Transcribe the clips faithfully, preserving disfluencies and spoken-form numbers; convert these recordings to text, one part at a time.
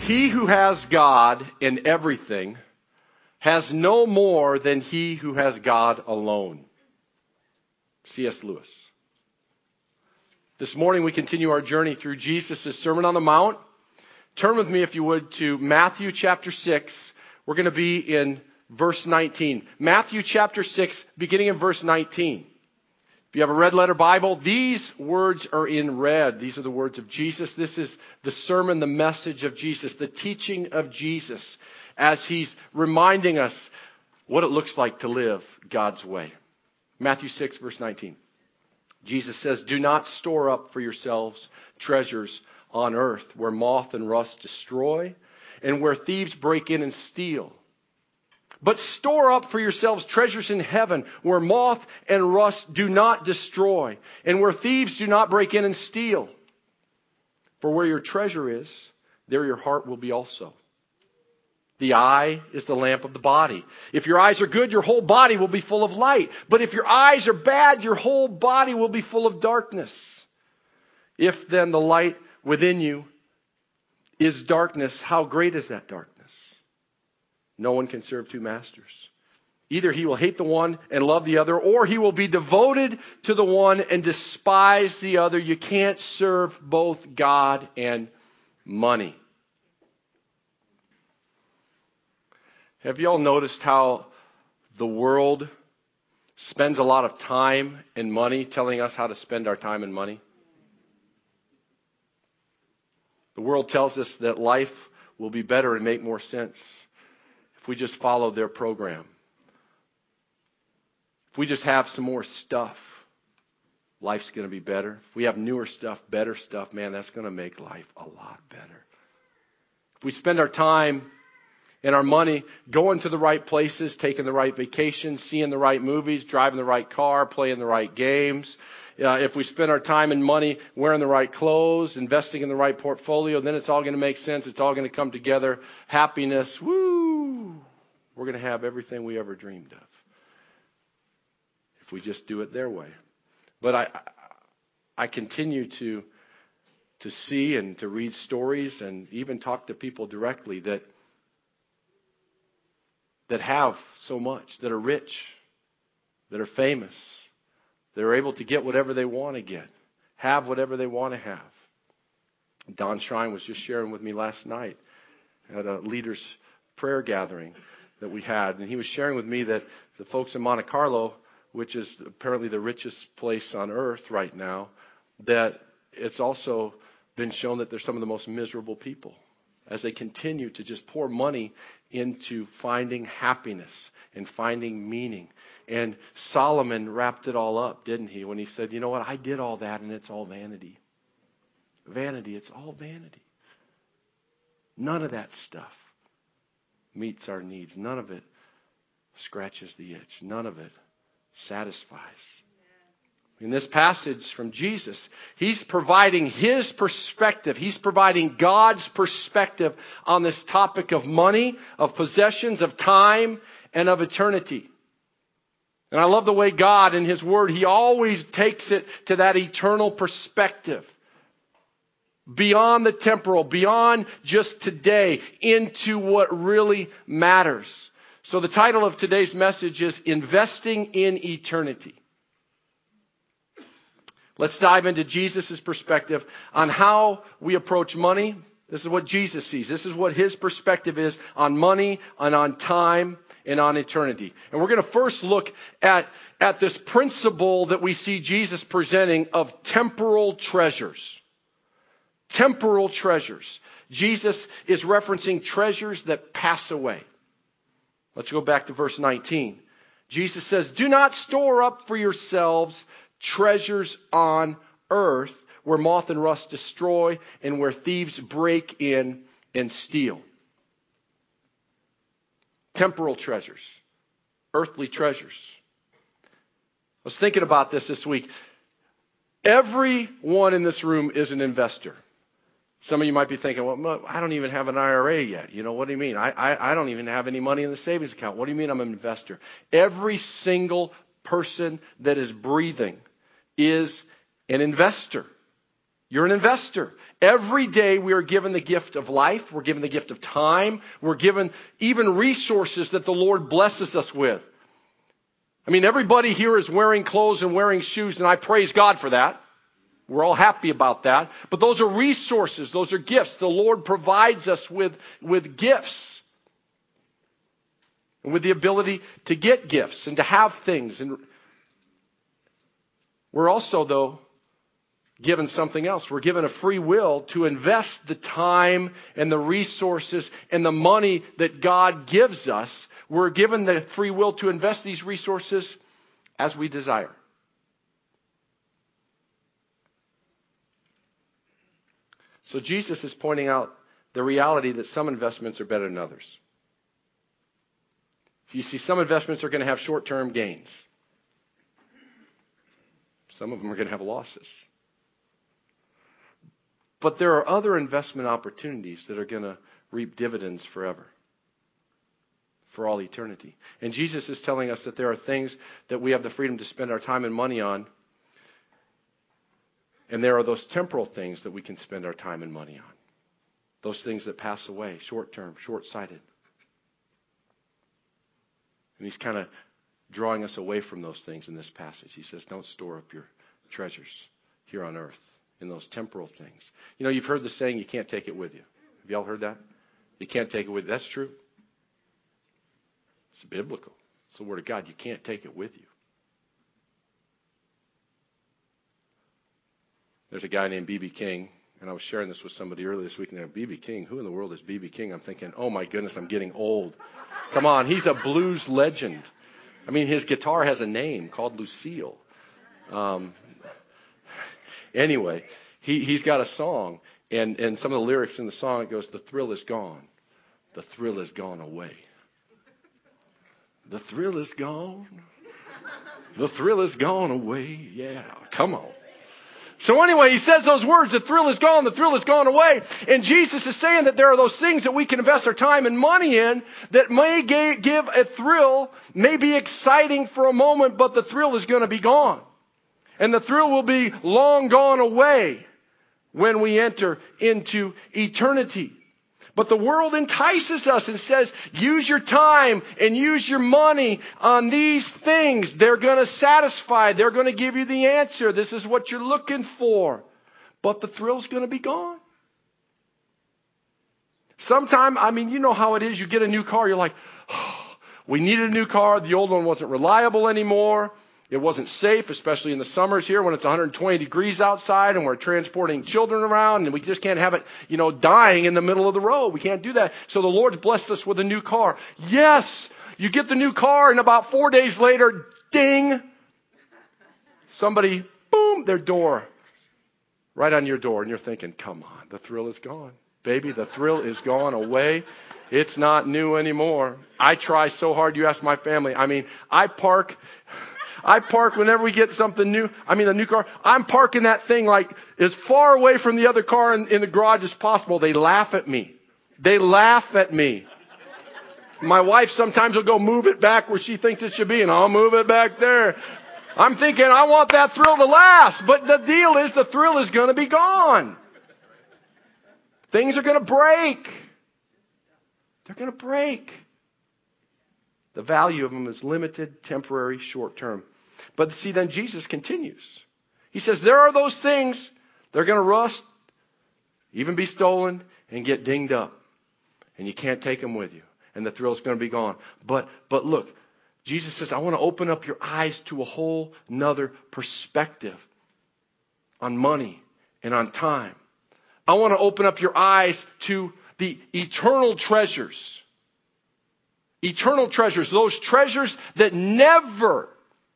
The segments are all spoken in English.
He who has God in everything has no more than he who has God alone. C S Lewis. This morning we continue our journey through Jesus' Sermon on the Mount. Turn with me, if you would, to Matthew chapter six. We're going to be in verse nineteen. Matthew chapter six, beginning in verse nineteen. If you have a red letter Bible, these words are in red. These are the words of Jesus. This is the sermon, the message of Jesus, the teaching of Jesus, as he's reminding us what it looks like to live God's way. Matthew six, verse nineteen. Jesus says, "Do not store up for yourselves treasures on earth, where moth and rust destroy, and where thieves break in and steal. But store up for yourselves treasures in heaven, where moth and rust do not destroy, and where thieves do not break in and steal. For where your treasure is, there your heart will be also. The eye is the lamp of the body. If your eyes are good, your whole body will be full of light. But if your eyes are bad, your whole body will be full of darkness. If then the light within you is darkness, how great is that darkness? No one can serve two masters. Either he will hate the one and love the other, or he will be devoted to the one and despise the other. You can't serve both God and money." Have you all noticed how the world spends a lot of time and money telling us how to spend our time and money? The world tells us that life will be better and make more sense if we just follow their program. If we just have some more stuff, life's going to be better. If we have newer stuff, better stuff, man, that's going to make life a lot better. If we spend our time and our money going to the right places, taking the right vacations, seeing the right movies, driving the right car, playing the right games, uh, if we spend our time and money wearing the right clothes, investing in the right portfolio, then it's all going to make sense. It's all going to come together. Happiness, woo! We're going to have everything we ever dreamed of if we just do it their way. But I, I continue to to see and to read stories and even talk to people directly that that have so much, that are rich, that are famous, that are able to get whatever they want to get, have whatever they want to have. Don Shrine was just sharing with me last night at a leaders' prayer gathering that we had, and he was sharing with me that the folks in Monte Carlo, which is apparently the richest place on earth right now, that it's also been shown that they're some of the most miserable people as they continue to just pour money into finding happiness and finding meaning. And Solomon wrapped it all up, didn't he, when he said, you know what, I did all that and it's all vanity. Vanity, it's all vanity. None of that stuff meets our needs. None of it scratches the itch. None of it satisfies. In this passage from Jesus, he's providing his perspective. He's providing God's perspective on this topic of money, of possessions, of time, and of eternity. And I love the way God, in his word, he always takes it to that eternal perspective. Beyond the temporal, beyond just today, into what really matters. So the title of today's message is Investing in Eternity. Let's dive into Jesus' perspective on how we approach money. This is what Jesus sees. This is what his perspective is on money and on time and on eternity. And we're going to first look at, at this principle that we see Jesus presenting of temporal treasures. Temporal treasures. Jesus is referencing treasures that pass away. Let's go back to verse nineteen. Jesus says, "Do not store up for yourselves treasures on earth, where moth and rust destroy and where thieves break in and steal." Temporal treasures. Earthly treasures. I was thinking about this this week. Everyone in this room is an investor. Some of you might be thinking, well, I don't even have an I R A yet. You know, what do you mean? I, I, I don't even have any money in the savings account. What do you mean I'm an investor? Every single person that is breathing is an investor. You're an investor. Every day we are given the gift of life. We're given the gift of time. We're given even resources that the Lord blesses us with. I mean, everybody here is wearing clothes and wearing shoes, and I praise God for that. We're all happy about that. But those are resources. Those are gifts. The Lord provides us with, with gifts. And with the ability to get gifts and to have things. And we're also, though, given something else. We're given a free will to invest the time and the resources and the money that God gives us. We're given the free will to invest these resources as we desire. So Jesus is pointing out the reality that some investments are better than others. You see, some investments are going to have short-term gains. Some of them are going to have losses. But there are other investment opportunities that are going to reap dividends forever, for all eternity. And Jesus is telling us that there are things that we have the freedom to spend our time and money on. And there are those temporal things that we can spend our time and money on. Those things that pass away, short-term, short-sighted. And he's kind of drawing us away from those things in this passage. He says, don't store up your treasures here on earth in those temporal things. You know, you've heard the saying, you can't take it with you. Have y'all heard that? You can't take it with you. That's true. It's biblical. It's the Word of God. You can't take it with you. There's a guy named B B King, and I was sharing this with somebody earlier this week, and they're B B King. Who in the world is B B King? I'm thinking, oh my goodness, I'm getting old. Come on, he's a blues legend. I mean, his guitar has a name called Lucille. Um, anyway, he, he's got a song, and, and some of the lyrics in the song, it goes, the thrill is gone. The thrill is gone away. The thrill is gone. The thrill is gone away. Yeah, come on. So anyway, he says those words, the thrill is gone, the thrill is gone away. And Jesus is saying that there are those things that we can invest our time and money in that may give a thrill, may be exciting for a moment, but the thrill is going to be gone. And the thrill will be long gone away when we enter into eternity. But the world entices us and says, use your time and use your money on these things. They're going to satisfy. They're going to give you the answer. This is what you're looking for. But the thrill's going to be gone. Sometime, I mean, you know how it is. You get a new car. You're like, oh, we needed a new car. The old one wasn't reliable anymore. It wasn't safe, especially in the summers here when it's one hundred twenty degrees outside and we're transporting children around and we just can't have it, you know, dying in the middle of the road. We can't do that. So the Lord's blessed us with a new car. Yes, you get the new car and about four days later, ding, somebody, boom, their door, right on your door. And you're thinking, come on, the thrill is gone. Baby, the thrill is gone away. It's not new anymore. I try so hard. You ask my family. I mean, I park... I park whenever we get something new. I mean, a new car. I'm parking that thing like as far away from the other car in, in the garage as possible. They laugh at me. They laugh at me. My wife sometimes will go move it back where she thinks it should be, and I'll move it back there. I'm thinking I want that thrill to last. But the deal is the thrill is going to be gone. Things are going to break. They're going to break. The value of them is limited, temporary, short-term. But see, then Jesus continues. He says, there are those things, they're going to rust, even be stolen, and get dinged up. And you can't take them with you. And the thrill is going to be gone. But, but look, Jesus says, I want to open up your eyes to a whole nother perspective on money and on time. I want to open up your eyes to the eternal treasures. Eternal treasures, those treasures that never,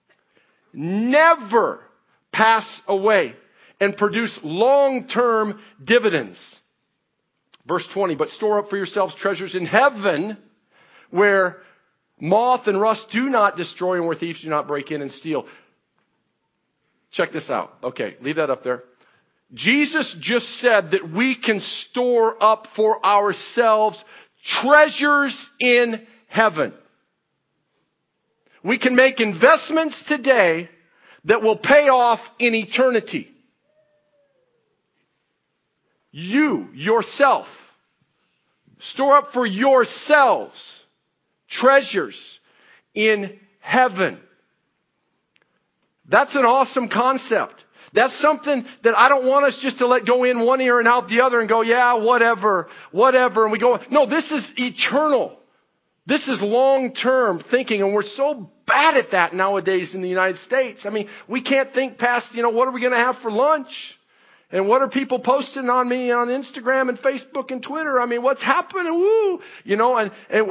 never pass away and produce long-term dividends. Verse twenty, but store up for yourselves treasures in heaven where moth and rust do not destroy and where thieves do not break in and steal. Check this out. Okay, leave that up there. Jesus just said that we can store up for ourselves treasures in heaven. We can make investments today that will pay off in eternity. you, yourself. Store up for yourselves treasures in heaven. That's an awesome concept. That's something that I don't want us just to let go in one ear and out the other and go, yeah, whatever, whatever. And we go, no, this is eternal. This is long-term thinking, and we're so bad at that nowadays in the United States. I mean, we can't think past, you know, what are we going to have for lunch? And what are people posting on me on Instagram and Facebook and Twitter? I mean, what's happening? Woo! You know, and, and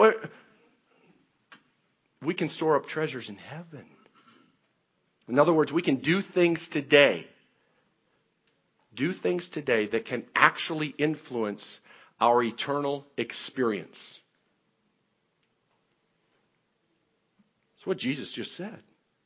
we can store up treasures in heaven. In other words, we can do things today, do things today that can actually influence our eternal experience. That's what Jesus just said.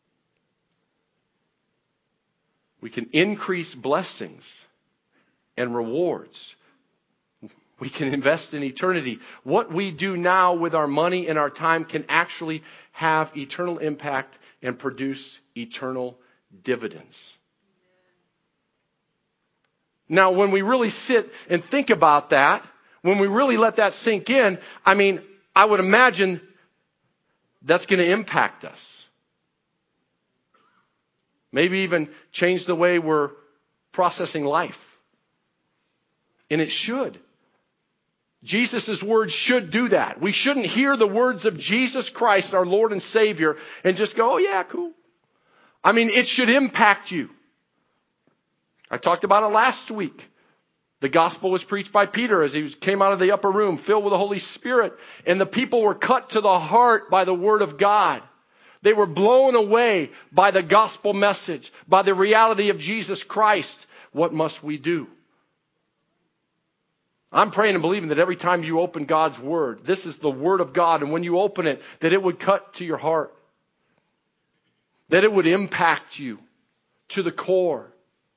We can increase blessings and rewards. We can invest in eternity. What we do now with our money and our time can actually have eternal impact and produce eternal dividends. Now, when we really sit and think about that, when we really let that sink in, I mean, I would imagine that's going to impact us. Maybe even change the way we're processing life. And it should. Jesus' words should do that. We shouldn't hear the words of Jesus Christ, our Lord and Savior, and just go, oh yeah, cool. I mean, it should impact you. I talked about it last week. The gospel was preached by Peter as he came out of the upper room, filled with the Holy Spirit. And the people were cut to the heart by the Word of God. They were blown away by the gospel message, by the reality of Jesus Christ. What must we do? I'm praying and believing that every time you open God's Word, this is the Word of God, and when you open it, that it would cut to your heart. That it would impact you to the core.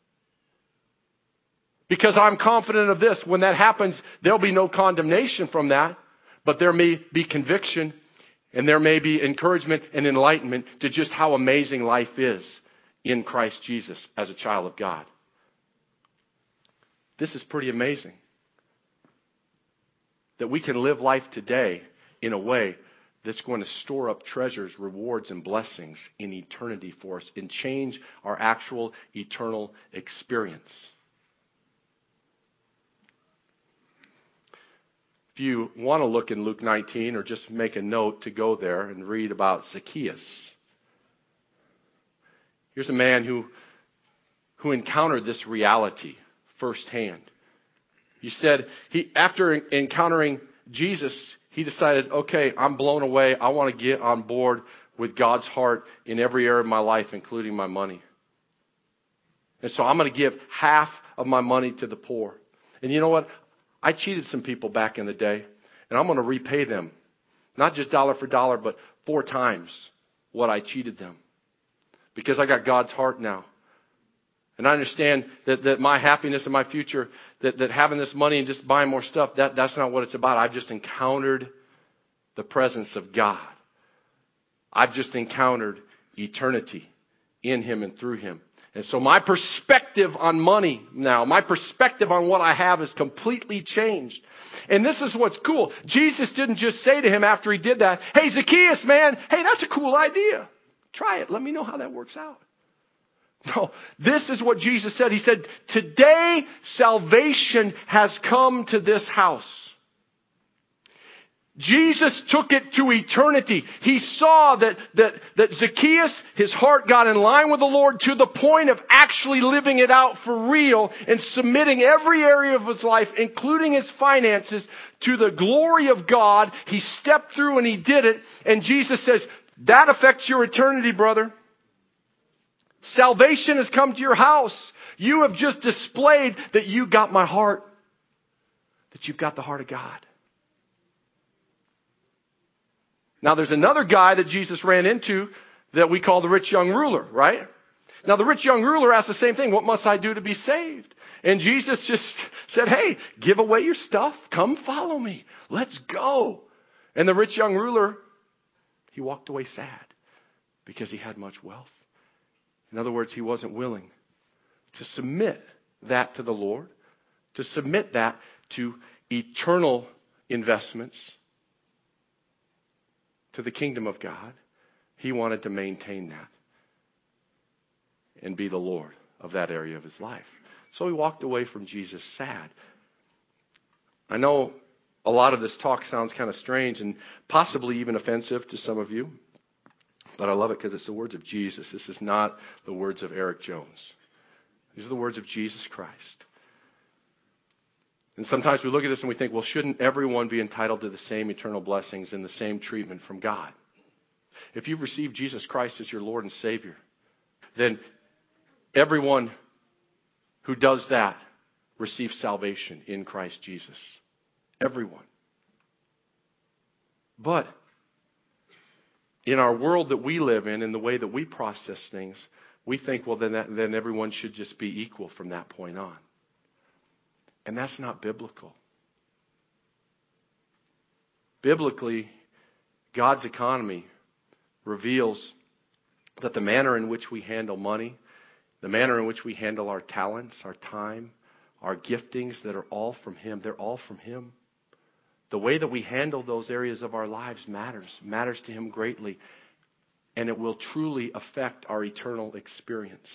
Because I'm confident of this, when that happens, there'll be no condemnation from that, but there may be conviction, and there may be encouragement and enlightenment to just how amazing life is in Christ Jesus as a child of God. This is pretty amazing. That we can live life today in a way that's going to store up treasures, rewards, and blessings in eternity for us and change our actual eternal experience. If you want to look in Luke nineteen or just make a note to go there and read about Zacchaeus. Here's a man who, who encountered this reality firsthand. He said, he after encountering Jesus, he decided, okay, I'm blown away. I want to get on board with God's heart in every area of my life, including my money. And so I'm going to give half of my money to the poor. And you know what? I cheated some people back in the day, and I'm going to repay them. Not just dollar for dollar, but four times what I cheated them. Because I got God's heart now. And I understand that, that my happiness and my future, that, that having this money and just buying more stuff, that, that's not what it's about. I've just encountered the presence of God. I've just encountered eternity in Him and through Him. And so my perspective on money now, my perspective on what I have is completely changed. And this is what's cool. Jesus didn't just say to him after he did that, hey, Zacchaeus, man, hey, that's a cool idea. Try it. Let me know how that works out. No, this is what Jesus said. He said, today salvation has come to this house. Jesus took it to eternity. He saw that, that, that Zacchaeus, his heart got in line with the Lord to the point of actually living it out for real and submitting every area of his life, including his finances, to the glory of God. He stepped through and he did it. And Jesus says, that affects your eternity, brother. Salvation has come to your house. You have just displayed that you got my heart. That you've got the heart of God. Now there's another guy that Jesus ran into that we call the rich young ruler, right? Now the rich young ruler asked the same thing. What must I do to be saved? And Jesus just said, hey, give away your stuff. Come follow me. Let's go. And the rich young ruler, he walked away sad because he had much wealth. In other words, he wasn't willing to submit that to the Lord, to submit that to eternal investments, to the kingdom of God. He wanted to maintain that and be the Lord of that area of his life. So he walked away from Jesus sad. I know a lot of this talk sounds kind of strange and possibly even offensive to some of you, but I love it because it's the words of Jesus. This is not the words of Eric Jones. These are the words of Jesus Christ. And sometimes we look at this and we think, well, shouldn't everyone be entitled to the same eternal blessings and the same treatment from God? If you've received Jesus Christ as your Lord and Savior, then everyone who does that receives salvation in Christ Jesus. Everyone. But in our world that we live in, in the way that we process things, we think, well, then, that, then everyone should just be equal from that point on. And that's not biblical. Biblically, God's economy reveals that the manner in which we handle money, the manner in which we handle our talents, our time, our giftings that are all from Him, they're all from Him. The way that we handle those areas of our lives matters, matters to Him greatly, and it will truly affect our eternal experience.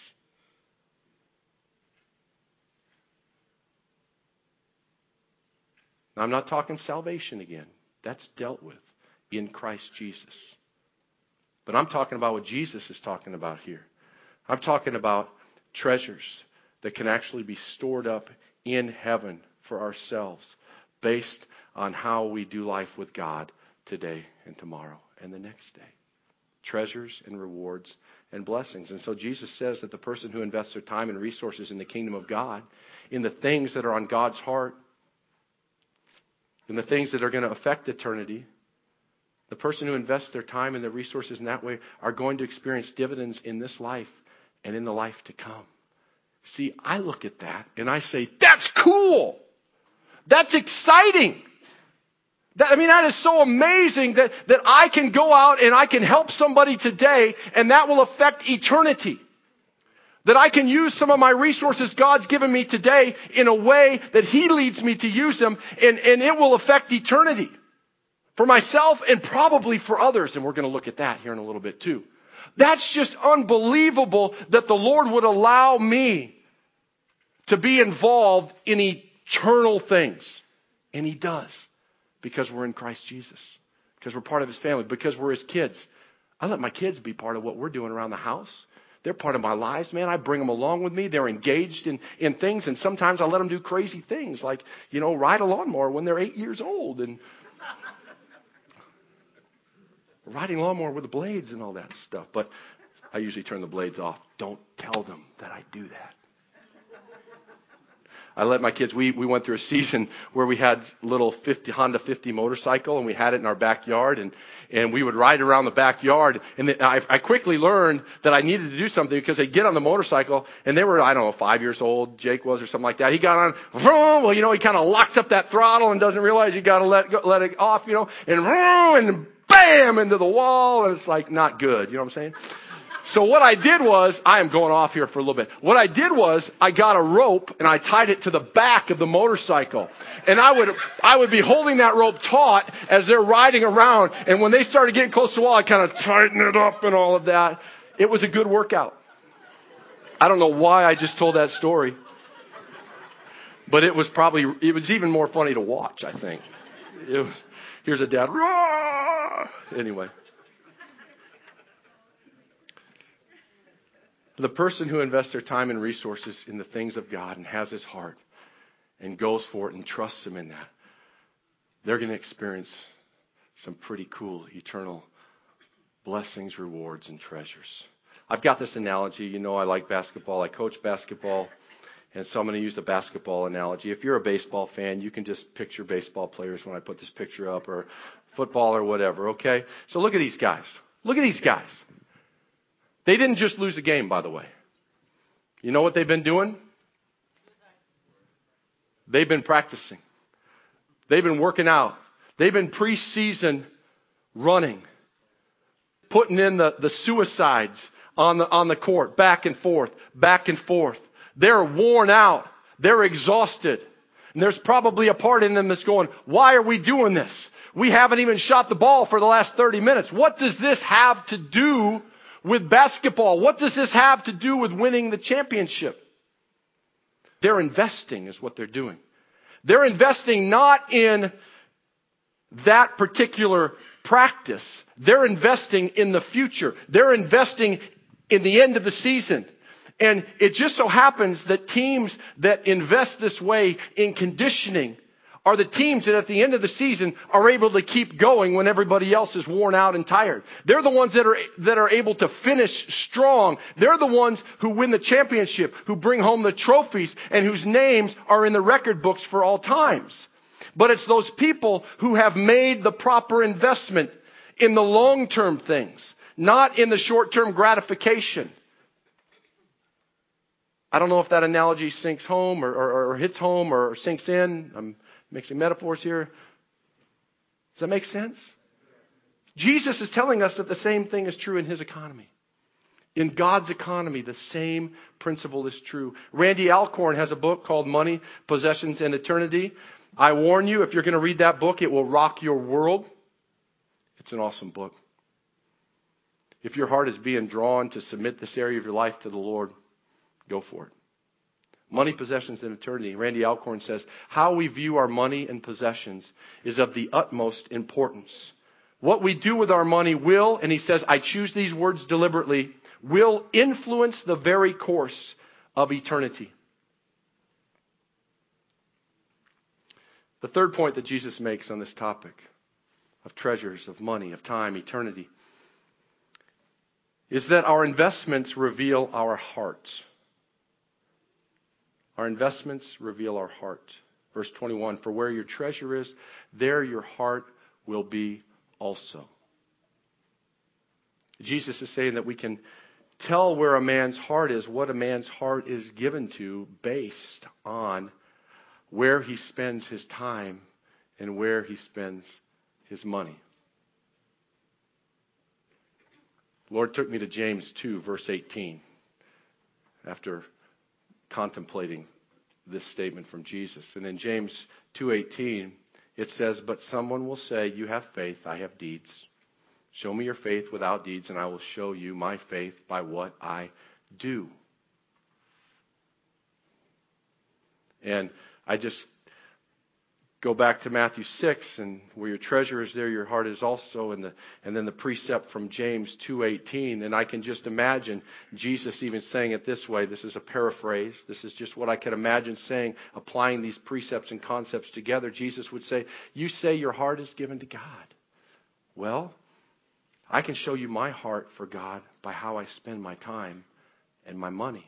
Now, I'm not talking salvation again. That's dealt with in Christ Jesus. But I'm talking about what Jesus is talking about here. I'm talking about treasures that can actually be stored up in heaven for ourselves based on how we do life with God today and tomorrow and the next day. Treasures and rewards and blessings. And so Jesus says that the person who invests their time and resources in the kingdom of God, in the things that are on God's heart, in the things that are going to affect eternity, the person who invests their time and their resources in that way are going to experience dividends in this life and in the life to come. See, I look at that and I say, that's cool. That's exciting. That, I mean, that is so amazing that, that I can go out and I can help somebody today and that will affect eternity. That I can use some of my resources God's given me today in a way that He leads me to use them, and, and it will affect eternity. For myself and probably for others. And we're going to look at that here in a little bit too. That's just unbelievable that the Lord would allow me to be involved in eternal things. And He does. Because we're in Christ Jesus. Because we're part of His family. Because we're His kids. I let my kids be part of what we're doing around the house. They're part of my lives, man. I bring them along with me. They're engaged in, in things. And sometimes I let them do crazy things. Like, you know, ride a lawnmower when they're eight years old. And riding lawnmower with the blades and all that stuff. But I usually turn the blades off. Don't tell them that I do that. I let my kids, we, we went through a season where we had little fifty Honda fifty motorcycle and we had it in our backyard and, and we would ride around the backyard. And I, I quickly learned that I needed to do something because they'd get on the motorcycle and they were, I don't know, five years old, Jake was or something like that. He got on, vroom, well, you know, he kind of locks up that throttle and doesn't realize you got to let, go, let it off, you know, and vroom, and bam, into the wall. And it's like not good. You know what I'm saying? So what I did was, I am going off here for a little bit. What I did was, I got a rope and I tied it to the back of the motorcycle. And I would, I would be holding that rope taut as they're riding around. And when they started getting close to the wall, I kind of tightened it up and all of that. It was a good workout. I don't know why I just told that story. But it was probably, it was even more funny to watch, I think. It was, here's a dad. Anyway. The person who invests their time and resources in the things of God and has His heart and goes for it and trusts Him in that, they're going to experience some pretty cool eternal blessings, rewards, and treasures. I've got this analogy. You know I like basketball. I coach basketball. And so I'm going to use the basketball analogy. If you're a baseball fan, you can just picture baseball players when I put this picture up, or football or whatever, okay? So look at these guys. Look at these guys. They didn't just lose a game, by the way. You know what they've been doing? They've been practicing. They've been working out. They've been preseason running. Putting in the, the suicides on the, on the court. Back and forth. Back and forth. They're worn out. They're exhausted. And there's probably a part in them that's going, why are we doing this? We haven't even shot the ball for the last thirty minutes. What does this have to do with basketball? What does this have to do with winning the championship? They're investing is what they're doing. They're investing not in that particular practice. They're investing in the future. They're investing in the end of the season. And it just so happens that teams that invest this way in conditioning are the teams that at the end of the season are able to keep going when everybody else is worn out and tired. They're the ones that are, that are able to finish strong. They're the ones who win the championship, who bring home the trophies, and whose names are in the record books for all times. But it's those people who have made the proper investment in the long-term things, not in the short-term gratification. I don't know if that analogy sinks home or, or, or hits home or sinks in. I'm mixing metaphors here. Does that make sense? Jesus is telling us that the same thing is true in His economy. In God's economy, the same principle is true. Randy Alcorn has a book called Money, Possessions, and Eternity. I warn you, if you're going to read that book, it will rock your world. It's an awesome book. If your heart is being drawn to submit this area of your life to the Lord, go for it. Money, Possessions, and Eternity. Randy Alcorn says, how we view our money and possessions is of the utmost importance. What we do with our money will, and he says, I choose these words deliberately, will influence the very course of eternity. The third point that Jesus makes on this topic of treasures, of money, of time, eternity, is that our investments reveal our hearts. Our investments reveal our heart. Verse twenty-one, for where your treasure is, there your heart will be also. Jesus is saying that we can tell where a man's heart is, what a man's heart is given to, based on where he spends his time and where he spends his money. The Lord took me to James two, verse eighteen, after contemplating this statement from Jesus. And in James two eighteen, it says, but someone will say, you have faith, I have deeds. Show me your faith without deeds, and I will show you my faith by what I do. And I just go back to Matthew six, and where your treasure is, there your heart is also, and the and then the precept from James two eighteen. And I can just imagine Jesus even saying it this way. This is a paraphrase. This is just what I can imagine saying, applying these precepts and concepts together. Jesus would say, you say your heart is given to God. Well, I can show you my heart for God by how I spend my time and my money.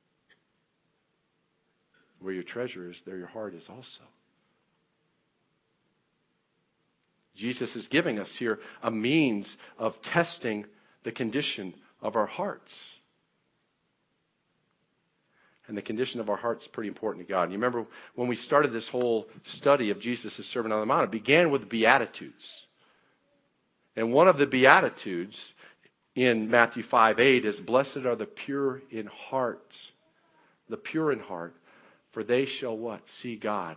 Where your treasure is, there your heart is also. Jesus is giving us here a means of testing the condition of our hearts. And the condition of our hearts is pretty important to God. And you remember when we started this whole study of Jesus' Sermon on the Mount, it began with the Beatitudes. And one of the Beatitudes in Matthew five eight is, blessed are the pure in heart. The pure in heart, for they shall what? See God.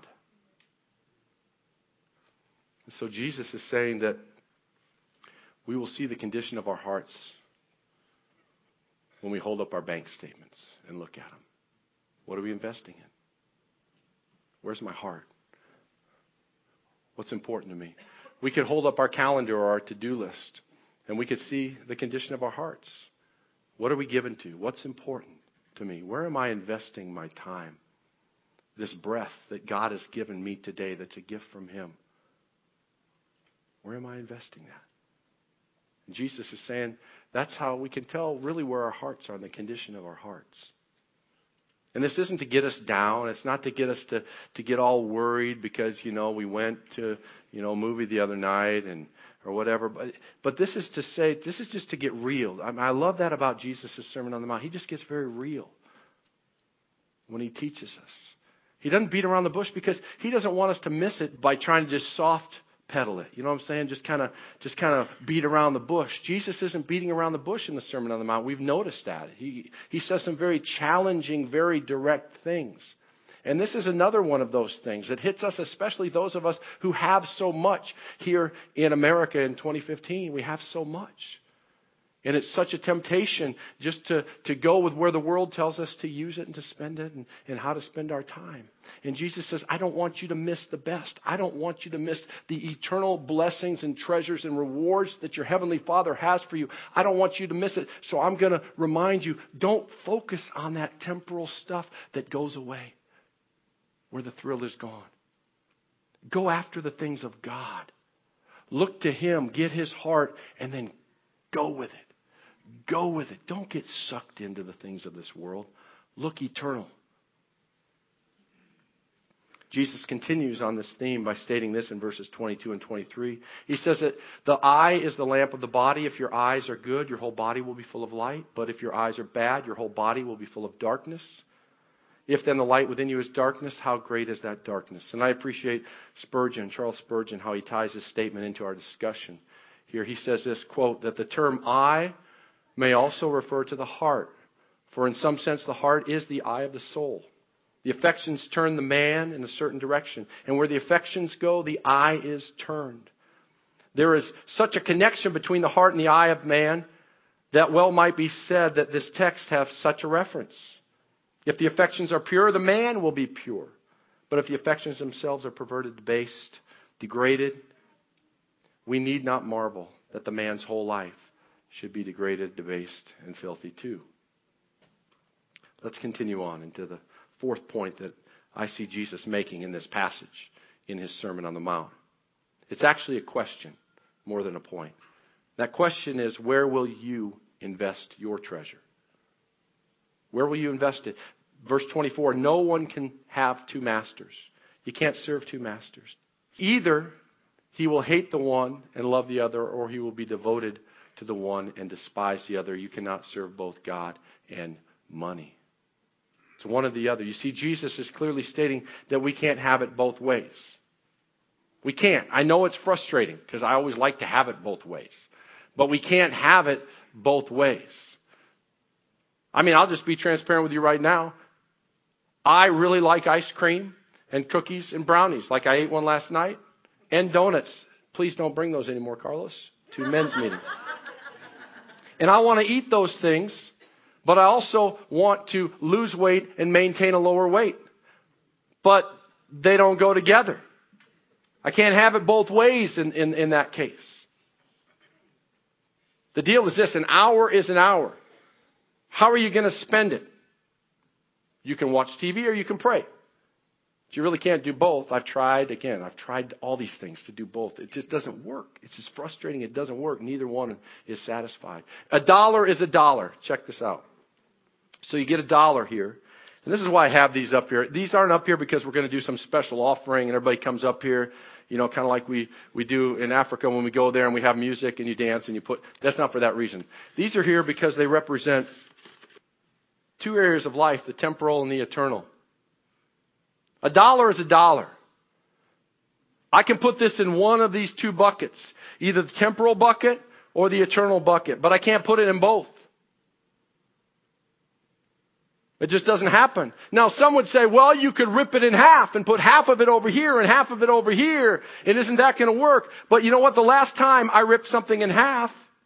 So Jesus is saying that we will see the condition of our hearts when we hold up our bank statements and look at them. What are we investing in? Where's my heart? What's important to me? We could hold up our calendar or our to-do list, and we could see the condition of our hearts. What are we given to? What's important to me? Where am I investing my time? This breath that God has given me today that's a gift from Him. Where am I investing that? And Jesus is saying that's how we can tell really where our hearts are and the condition of our hearts. And this isn't to get us down. It's not to get us to, to get all worried because, you know, we went to, you know, a movie the other night and or whatever. But but this is to say, this is just to get real. I, mean, I love that about Jesus' Sermon on the Mount. He just gets very real when He teaches us. He doesn't beat around the bush because He doesn't want us to miss it by trying to just soft pedal it. You know what I'm saying? Just kind of just kind of beat around the bush. Jesus isn't beating around the bush in the Sermon on the Mount. We've noticed that. He he says some very challenging, very direct things. And this is another one of those things that hits us, especially those of us who have so much here in America in twenty fifteen. We have so much. And it's such a temptation just to, to go with where the world tells us to use it and to spend it and, and how to spend our time. And Jesus says, I don't want you to miss the best. I don't want you to miss the eternal blessings and treasures and rewards that your Heavenly Father has for you. I don't want you to miss it. So I'm going to remind you, don't focus on that temporal stuff that goes away, where the thrill is gone. Go after the things of God. Look to Him, get His heart, and then go with it. Go with it. Don't get sucked into the things of this world. Look eternal. Jesus continues on this theme by stating this in verses twenty-two and twenty-three. He says that the eye is the lamp of the body. If your eyes are good, your whole body will be full of light. But if your eyes are bad, your whole body will be full of darkness. If then the light within you is darkness, how great is that darkness? And I appreciate Spurgeon, Charles Spurgeon, how he ties his statement into our discussion. Here he says this, quote, that the term eye may also refer to the heart. For in some sense, the heart is the eye of the soul. The affections turn the man in a certain direction. And where the affections go, the eye is turned. There is such a connection between the heart and the eye of man that well might be said that this text has such a reference. If the affections are pure, the man will be pure. But if the affections themselves are perverted, debased, degraded, we need not marvel that the man's whole life should be degraded, debased, and filthy too. Let's continue on into the fourth point that I see Jesus making in this passage in His Sermon on the Mount. It's actually a question more than a point. That question is, where will you invest your treasure? Where will you invest it? Verse twenty-four, no one can have two masters. You can't serve two masters. Either he will hate the one and love the other, or he will be devoted to the one and despise the other. You cannot serve both God and money. It's one or the other. You see, Jesus is clearly stating that we can't have it both ways. We can't. I know it's frustrating because I always like to have it both ways. But we can't have it both ways. I mean, I'll just be transparent with you right now. I really like ice cream and cookies and brownies, like I ate one last night, and donuts. Please don't bring those anymore, Carlos, to men's meeting. And I want to eat those things, but I also want to lose weight and maintain a lower weight. But they don't go together. I can't have it both ways in, in, in that case. The deal is this, an hour is an hour. How are you going to spend it? You can watch T V or you can pray. But you really can't do both. I've tried, again, I've tried all these things to do both. It just doesn't work. It's just frustrating. It doesn't work. Neither one is satisfied. A dollar is a dollar. Check this out. So you get a dollar here. And this is why I have these up here. These aren't up here because we're going to do some special offering and everybody comes up here, you know, kind of like we, we do in Africa when we go there and we have music and you dance and you put, that's not for that reason. These are here because they represent two areas of life, the temporal and the eternal. A dollar is a dollar. I can put this in one of these two buckets, either the temporal bucket or the eternal bucket, but I can't put it in both. It just doesn't happen. Now, some would say, well, you could rip it in half and put half of it over here and half of it over here. And isn't that going to work? But you know what? The last time I ripped something in half,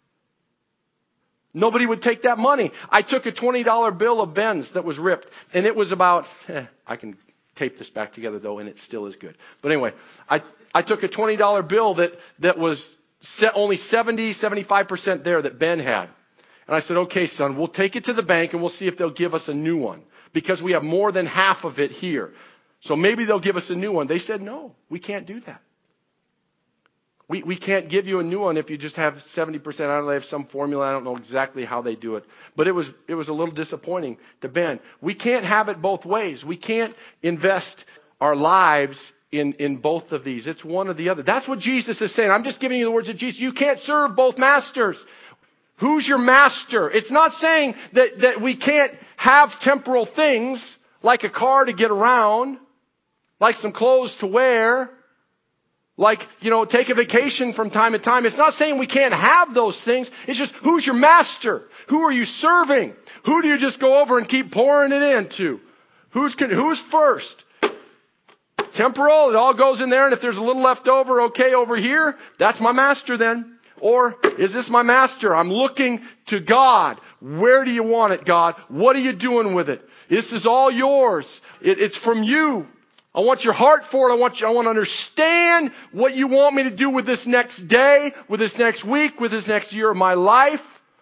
nobody would take that money. I took a twenty dollar bill of Ben's that was ripped. And it was about, eh, I can tape this back together though, and it still is good. But anyway, I, I took a twenty dollar bill that, that was set only seventy, seventy-five percent there that Ben had. And I said, okay, son, we'll take it to the bank and we'll see if they'll give us a new one. Because we have more than half of it here. So maybe they'll give us a new one. They said, no, we can't do that. We we can't give you a new one if you just have seventy percent. I don't know, they have some formula. I don't know exactly how they do it. But it was it was a little disappointing to Ben. We can't have it both ways. We can't invest our lives in, in both of these. It's one or the other. That's what Jesus is saying. I'm just giving you the words of Jesus. You can't serve both masters. Who's your master? It's not saying that, that we can't have temporal things like a car to get around, like some clothes to wear, like, you know, take a vacation from time to time. It's not saying we can't have those things. It's just, who's your master? Who are you serving? Who do you just go over and keep pouring it into? Who's, who's first? Temporal, it all goes in there, and if there's a little left over, okay, over here, that's my master then. Or, is this my master? I'm looking to God. Where do you want it, God? What are you doing with it? This is all yours. It, it's from you. I want your heart for it. I want you, I want to understand what you want me to do with this next day, with this next week, with this next year of my life.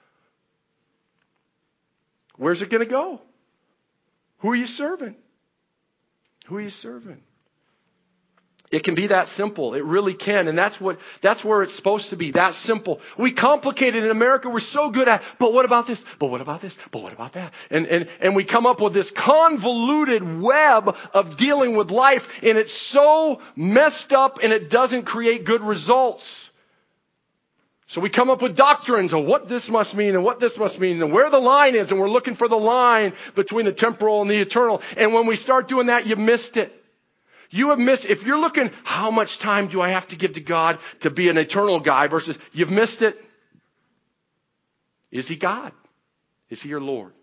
Where's it going to go? Who are you serving? Who are you serving? It can be that simple. It really can. And that's what, that's where it's supposed to be. That simple. We complicate it in America. We're so good at, but what about this? But what about this? But what about that? And, and, and we come up with this convoluted web of dealing with life, and it's so messed up and it doesn't create good results. So we come up with doctrines of what this must mean and what this must mean and where the line is, and we're looking for the line between the temporal and the eternal. And when we start doing that, you missed it. You have missed, if you're looking, how much time do I have to give to God to be an eternal guy versus, you've missed it. Is He God? Is He your Lord?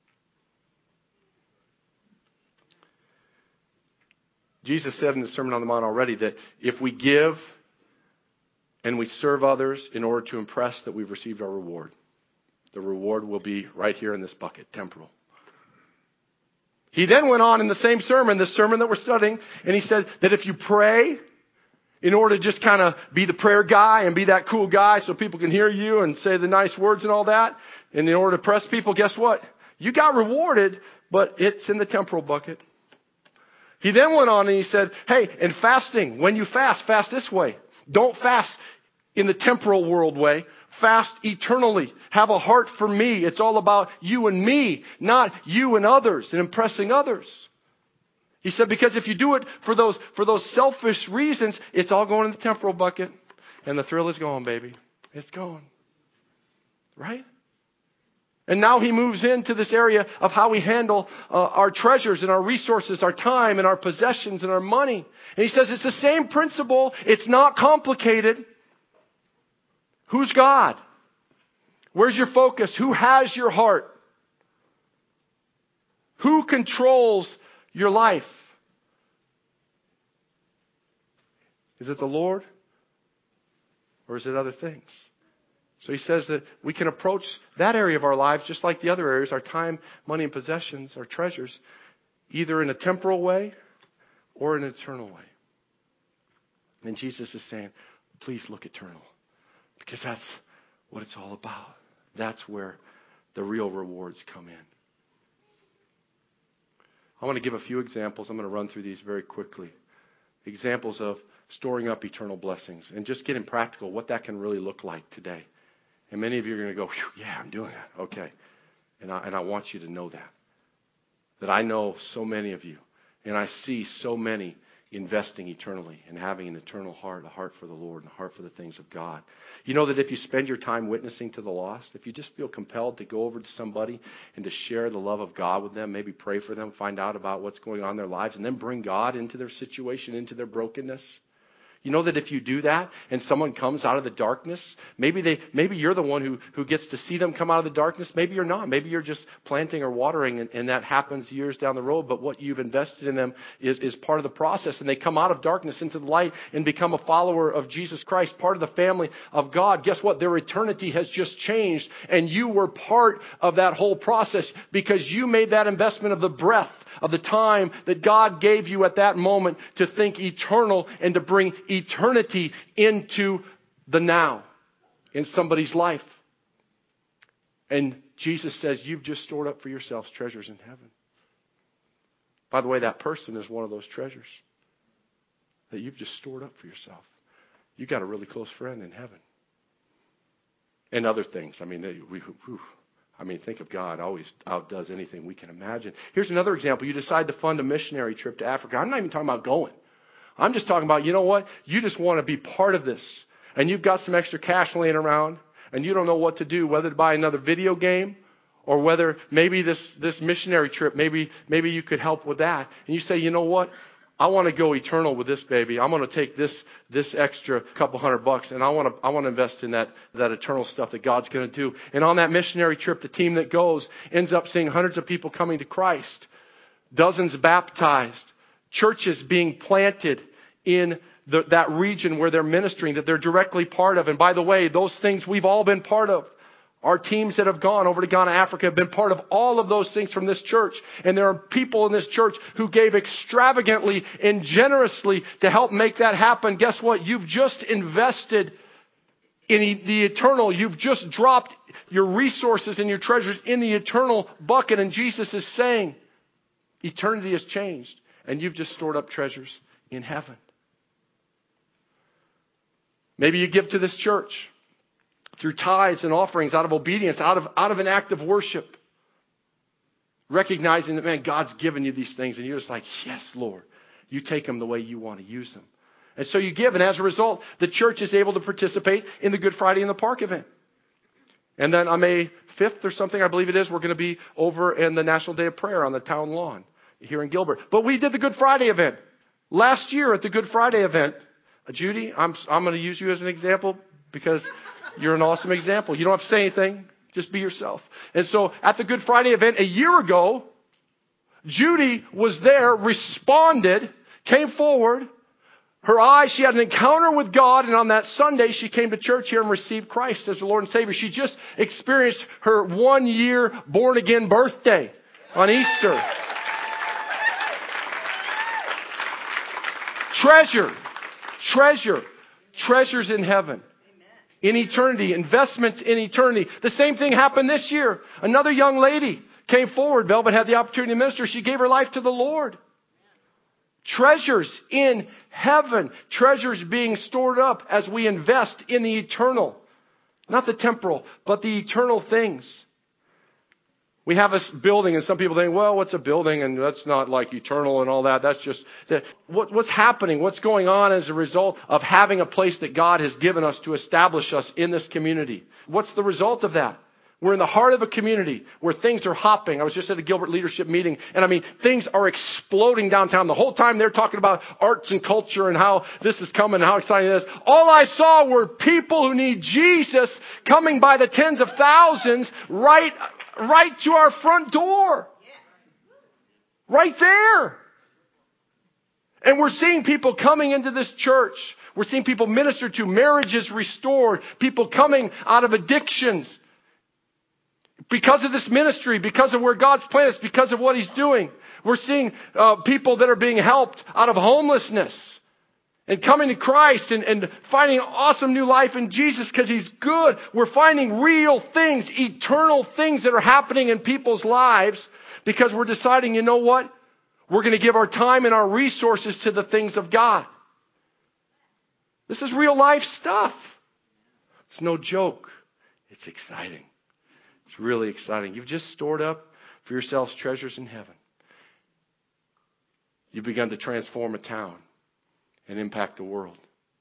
Jesus said in the Sermon on the Mount already that if we give and we serve others in order to impress, that we've received our reward. The reward will be right here in this bucket, temporal. He then went on in the same sermon, this sermon that we're studying, and he said that if you pray in order to just kind of be the prayer guy and be that cool guy so people can hear you and say the nice words and all that, and in order to press people, guess what? You got rewarded, but it's in the temporal bucket. He then went on and he said, hey, and fasting, when you fast, fast this way. Don't fast in the temporal world way. Fast eternally. Have a heart for me. It's all about you and me, not you and others and impressing others. He said, because if you do it for those, for those selfish reasons, it's all going in the temporal bucket. And the thrill is gone, baby. It's gone. Right? And now he moves into this area of how we handle uh, our treasures and our resources, our time and our possessions and our money. And he says it's the same principle. It's not complicated. Who's God? Where's your focus? Who has your heart? Who controls your life? Is it the Lord? Or is it other things? So he says that we can approach that area of our lives just like the other areas, our time, money, and possessions, our treasures, either in a temporal way or in an eternal way. And Jesus is saying, please look eternal. Because that's what it's all about. That's where the real rewards come in. I want to give a few examples. I'm going to run through these very quickly. Examples of storing up eternal blessings. And just getting practical, what that can really look like today. And many of you are going to go, yeah, I'm doing that. Okay. And I, and I want you to know that. That I know so many of you. And I see so many investing eternally and having an eternal heart, a heart for the Lord and a heart for the things of God. You know that if you spend your time witnessing to the lost, if you just feel compelled to go over to somebody and to share the love of God with them, maybe pray for them, find out about what's going on in their lives, and then bring God into their situation, into their brokenness. You know that if you do that and someone comes out of the darkness, maybe they, maybe you're the one who, who gets to see them come out of the darkness. Maybe you're not. Maybe you're just planting or watering and, and that happens years down the road. But what you've invested in them is, is part of the process. And they come out of darkness into the light and become a follower of Jesus Christ, part of the family of God. Guess what? Their eternity has just changed. And you were part of that whole process because you made that investment of the breath of the time that God gave you at that moment to think eternal and to bring eternity into the now in somebody's life. And Jesus says, you've just stored up for yourselves treasures in heaven. By the way, that person is one of those treasures that you've just stored up for yourself. You've got a really close friend in heaven. And other things. I mean, they, we, whew, I mean, think of God always outdoes anything we can imagine. Here's another example. You decide to fund a missionary trip to Africa. I'm not even talking about going. I'm just talking about, you know what? You just want to be part of this. And you've got some extra cash laying around. And you don't know what to do, whether to buy another video game or whether maybe this, this missionary trip, maybe, maybe you could help with that. And you say, you know what? I want to go eternal with this baby. I'm going to take this this extra couple hundred bucks and I want to I want to invest in that, that eternal stuff that God's going to do. And on that missionary trip, the team that goes ends up seeing hundreds of people coming to Christ. dozens baptized, churches being planted in the, that region where they're ministering, that they're directly part of. And by the way, those things we've all been part of. Our teams that have gone over to Ghana, Africa have been part of all of those things from this church. And there are people in this church who gave extravagantly and generously to help make that happen. Guess what? You've just invested in the eternal. You've just dropped your resources and your treasures in the eternal bucket. And Jesus is saying, eternity has changed. And you've just stored up treasures in heaven. Maybe you give to this church through tithes and offerings, out of obedience, out of, out of an act of worship. Recognizing that, man, God's given you these things. And you're just like, yes, Lord. You take them the way you want to use them. And so you give. And as a result, the church is able to participate in the Good Friday in the Park event. And then on May fifth or something, I believe it is, we're going to be over in the National Day of Prayer on the town lawn here in Gilbert. But we did the Good Friday event. Last year at the Good Friday event, Judy, I'm, I'm going to use you as an example because you're an awesome example. You don't have to say anything. Just be yourself. And so at the Good Friday event a year ago, Judy was there, responded, came forward. Her eyes, she had an encounter with God. And on that Sunday, she came to church here and received Christ as her Lord and Savior. She just experienced her one year born again birthday on Easter. Treasure, treasure, treasures in heaven. In eternity, investments in eternity. The same thing happened this year. Another young lady came forward. Velvet had the opportunity to minister. She gave her life to the Lord. Treasures in heaven. Treasures being stored up as we invest in the eternal. Not the temporal, but the eternal things. We have a building and some people think, well, what's a building? And that's not like eternal and all that. That's just that. What, what's happening? What's going on as a result of having a place that God has given us to establish us in this community? What's the result of that? We're in the heart of a community where things are hopping. I was just at a Gilbert leadership meeting, and I mean, things are exploding downtown. The whole time they're talking about arts and culture and how this is coming and how exciting it is. All I saw were people who need Jesus coming by the tens of thousands right Right to our front door. Right there. And we're seeing people coming into this church. We're seeing people minister to, marriages restored, people coming out of addictions. Because of this ministry, because of where God's planted us, because of what He's doing. We're seeing uh, people that are being helped out of homelessness. And coming to Christ and, and finding an awesome new life in Jesus because He's good. We're finding real things, eternal things that are happening in people's lives because we're deciding, you know what? We're going to give our time and our resources to the things of God. This is real life stuff. It's no joke. It's exciting. It's really exciting. You've just stored up for yourselves treasures in heaven. You've begun to transform a town and impact the world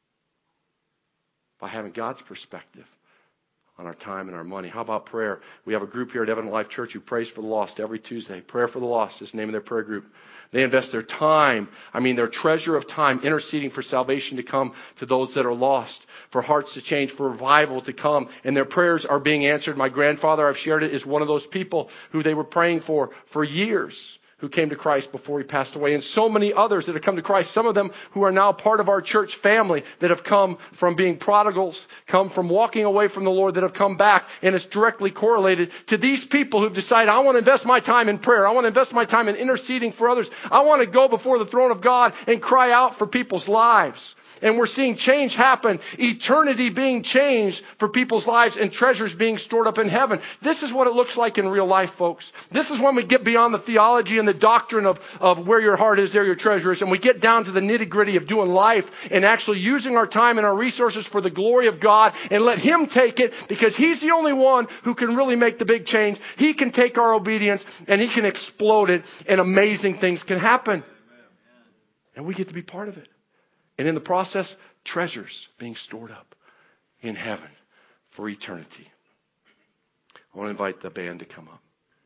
by having God's perspective on our time and our money. How about prayer? We have a group here at Evident Life Church who prays for the lost every Tuesday. Prayer for the Lost is the name of their prayer group. They invest their time, I mean their treasure of time, interceding for salvation to come to those that are lost, for hearts to change, for revival to come, and their prayers are being answered. My grandfather, I've shared it, is one of those people who they were praying for for years, who came to Christ before he passed away. And so many others that have come to Christ. Some of them who are now part of our church family that have come from being prodigals, come from walking away from the Lord, that have come back. And it's directly correlated to these people who've decided, I want to invest my time in prayer. I want to invest my time in interceding for others. I want to go before the throne of God and cry out for people's lives. And we're seeing change happen, eternity being changed for people's lives and treasures being stored up in heaven. This is what it looks like in real life, folks. This is when we get beyond the theology and the doctrine of, of where your heart is, there your treasure is, and we get down to the nitty-gritty of doing life and actually using our time and our resources for the glory of God and let Him take it, because He's the only one who can really make the big change. He can take our obedience and He can explode it, and amazing things can happen. And we get to be part of it. And in the process, treasures being stored up in heaven for eternity. I want to invite the band to come up.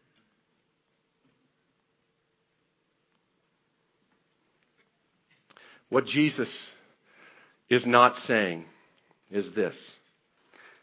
What Jesus is not saying is this.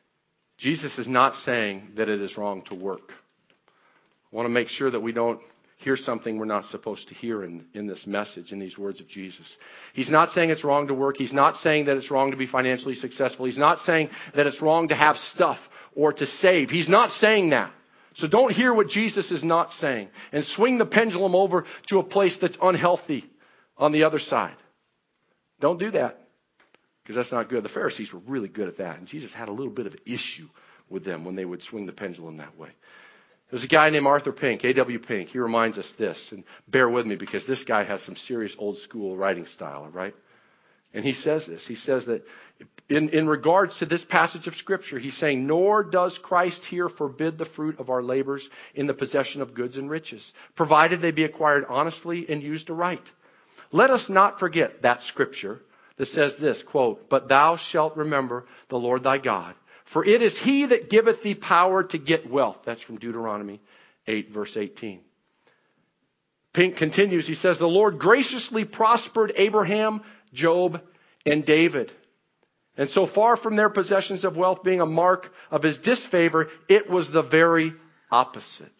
Jesus is not saying that it is wrong to work. I want to make sure that we don't hear something we're not supposed to hear in, in this message, in these words of Jesus. He's not saying it's wrong to work. He's not saying that it's wrong to be financially successful. He's not saying that it's wrong to have stuff or to save. He's not saying that. So don't hear what Jesus is not saying and swing the pendulum over to a place that's unhealthy on the other side. Don't do that, because that's not good. The Pharisees were really good at that, and Jesus had a little bit of an issue with them when they would swing the pendulum that way. There's a guy named Arthur Pink, A W Pink. He reminds us this, and bear with me because this guy has some serious old school writing style, all right? And he says this. He says that in, in regards to this passage of Scripture, he's saying, nor does Christ here forbid the fruit of our labors in the possession of goods and riches, provided they be acquired honestly and used aright. Let us not forget that Scripture that says this, quote, but thou shalt remember the Lord thy God, for it is he that giveth thee power to get wealth. That's from Deuteronomy eight, verse eighteen. Pink continues, he says, the Lord graciously prospered Abraham, Job, and David. And so far from their possessions of wealth being a mark of his disfavor, it was the very opposite.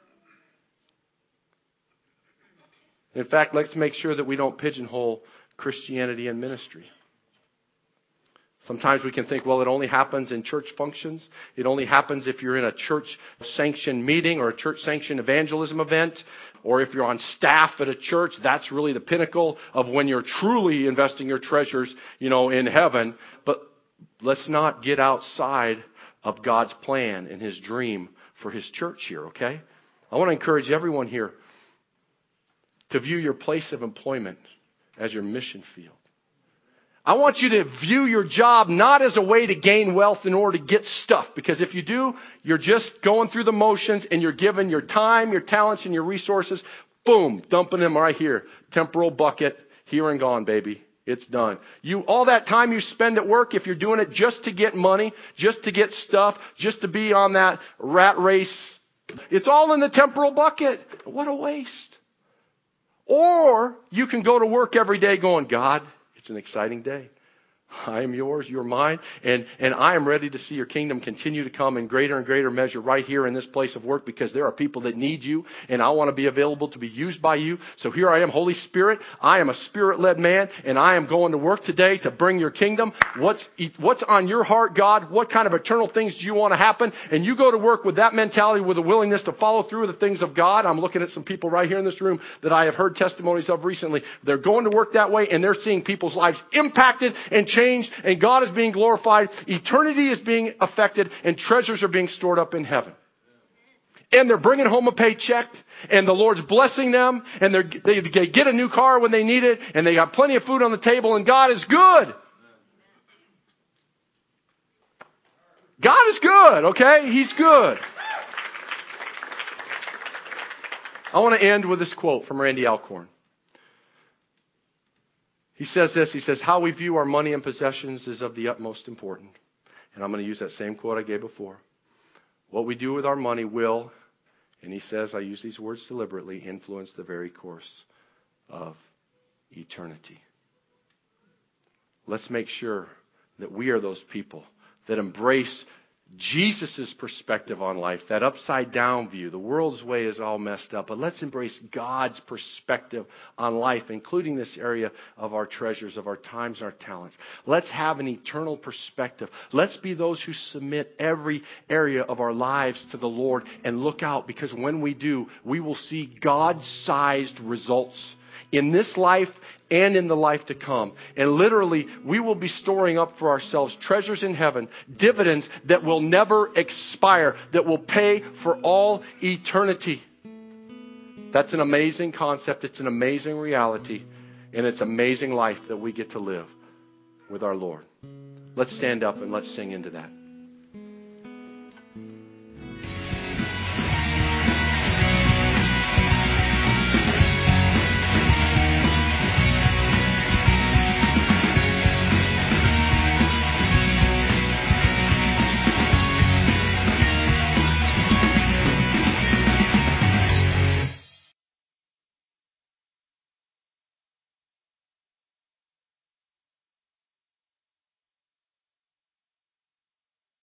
In fact, let's make sure that we don't pigeonhole Christianity and ministry. Sometimes we can think, well, it only happens in church functions. It only happens if you're in a church-sanctioned meeting or a church-sanctioned evangelism event. Or if you're on staff at a church, that's really the pinnacle of when you're truly investing your treasures, you know, in heaven. But let's not get outside of God's plan and His dream for His church here, okay? I want to encourage everyone here to view your place of employment as your mission field. I want you to view your job not as a way to gain wealth in order to get stuff. Because if you do, you're just going through the motions and you're giving your time, your talents, and your resources, boom, dumping them right here. Temporal bucket, here and gone, baby. It's done. You, all that time you spend at work, if you're doing it just to get money, just to get stuff, just to be on that rat race, it's all in the temporal bucket. What a waste. Or you can go to work every day going, God, it's an exciting day. I am yours, you're mine, and, and I am ready to see your kingdom continue to come in greater and greater measure right here in this place of work, because there are people that need you, and I want to be available to be used by you. So here I am, Holy Spirit. I am a Spirit-led man, and I am going to work today to bring your kingdom. What's, what's on your heart, God? What kind of eternal things do you want to happen? And you go to work with that mentality, with a willingness to follow through with the things of God. I'm looking at some people right here in this room that I have heard testimonies of recently. They're going to work that way, and they're seeing people's lives impacted and changed. And God is being glorified, eternity is being affected, and treasures are being stored up in heaven. And they're bringing home a paycheck, and the Lord's blessing them, and they're, they, they get a new car when they need it, and they got plenty of food on the table, and God is good. God is good, okay? He's good. I want to end with this quote from Randy Alcorn. He says this, he says, how we view our money and possessions is of the utmost importance. And I'm going to use that same quote I gave before. What we do with our money will, and he says, I use these words deliberately, influence the very course of eternity. Let's make sure that we are those people that embrace Jesus' perspective on life, that upside down view. The world's way is all messed up, but let's embrace God's perspective on life, including this area of our treasures, of our times, our talents. Let's have an eternal perspective. Let's be those who submit every area of our lives to the Lord and look out, because when we do, we will see God-sized results in this life and in the life to come. And literally, we will be storing up for ourselves treasures in heaven, dividends that will never expire, that will pay for all eternity. That's an amazing concept. It's an amazing reality. And it's amazing life that we get to live with our Lord. Let's stand up and let's sing into that.